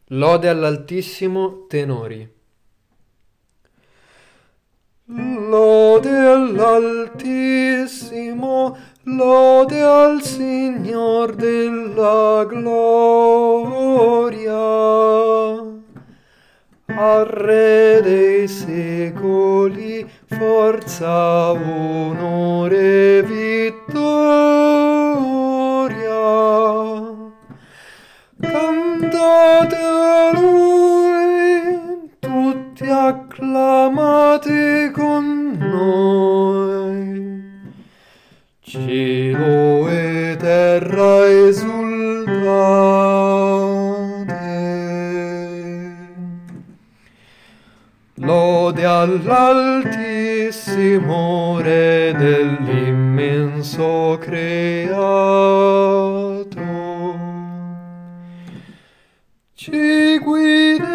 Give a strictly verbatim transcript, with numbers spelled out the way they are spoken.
Lode all'Altissimo tenori. Lode all'Altissimo, lode al Signor della gloria. Al Re dei secoli, forza, onore, vittoria. Cantate a Lui, tutti acclamate con noi. Cielo e terra esultate. Lode all'Altissimo Re dell'immenso creato. Ci guida